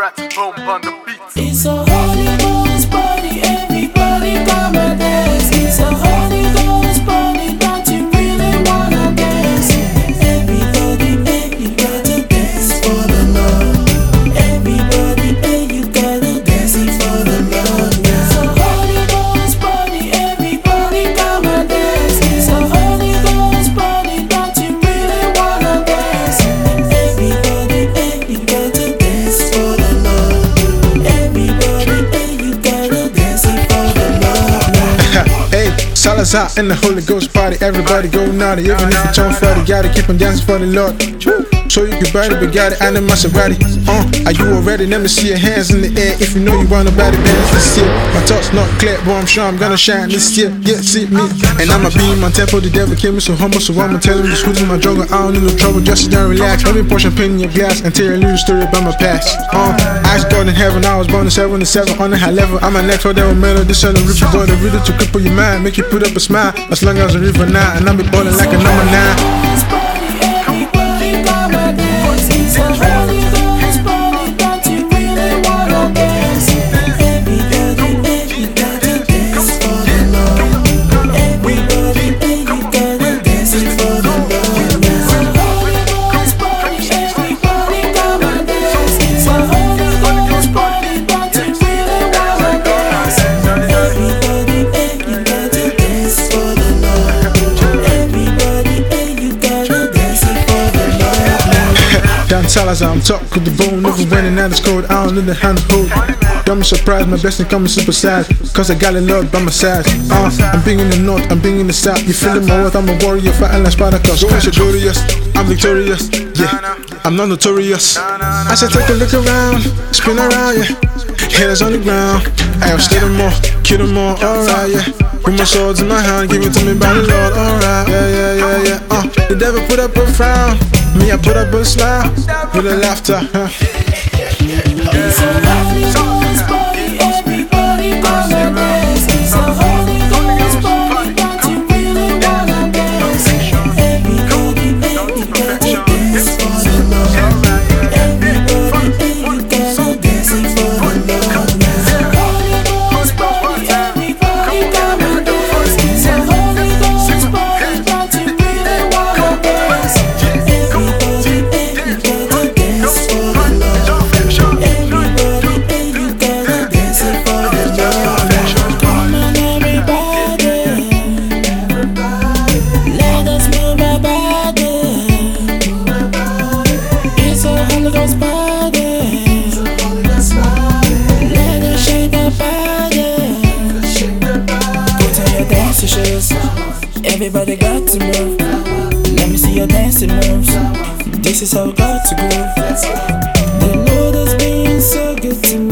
Rat Boom on the beat. It's a Holy Ghost party, everybody come and dance. It's a Holy Ghost party, don't you really wanna dance? Everybody, hey, you gotta dance for the Lord. Everybody, hey, you gotta dance for the Lord. It's a Holy Ghost party, everybody come and dance. It's a Holy Ghost party, don't you really wanna dance? Everybody, hey, you gotta dance for the Lord. Everybody, hey, you gotta dance for the Lord. Hey, Salazar in the Holy Ghost party, everybody go naughty. Even if you turn 40, gotta keep on dancing for the Lord. So you can buy the Bugatti and the Maserati. Are you already? Let me see your hands in the air. If you know you wanna buy the bands, let's see it. My thoughts not clear, but I'm sure I'm gonna shine this year. Yeah, see me. And I'ma be in my temple. The devil came me so humble, so I'ma tell him this who's in my jungle. I don't need no trouble, just sit down, relax. Let me pour champagne in your glass and tell you a little story about my past. I was born in heaven, I was born in 77 on a high level. I'm a next devil metal, this on the river boy. The riddle to cripple your mind, make you put up a smile. As long as a river now, and I'll be balling like a number 9. Down Salazar, I'm top with the bone, never winning, now it's cold, I don't need the hand to hold. Got me surprised, my blessing coming super sad, cause I got a lot by my side. I'm being in the north, I'm being in the south, you feeling my worth, I'm a warrior, fighting like Spartacus. Going so glorious, I'm victorious, yeah, I'm not notorious. I said take a look around, spin around, yeah, haters on the ground, I'll slay them all, kill them all, alright, yeah. With my swords in my hand, give it to me by the Lord, alright, yeah. The devil put up a frown, me I put up a smile, with a laughter, It's a Holy Ghost party, everybody come and dance. It's a Holy Ghost party, don't you really wanna dance? Everybody, hey, you gotta dance for the Lord. Everybody, hey, you gotta dance for the Lord. It's a Holy Ghost party, everybody come and dance. It's a Holy Ghost party, don't you really wanna dance? Everybody, hey, you gotta dance for the Lord. Everybody got to move. Let me see your dancing moves. This is how we got to groove. The Lord has been so good to me.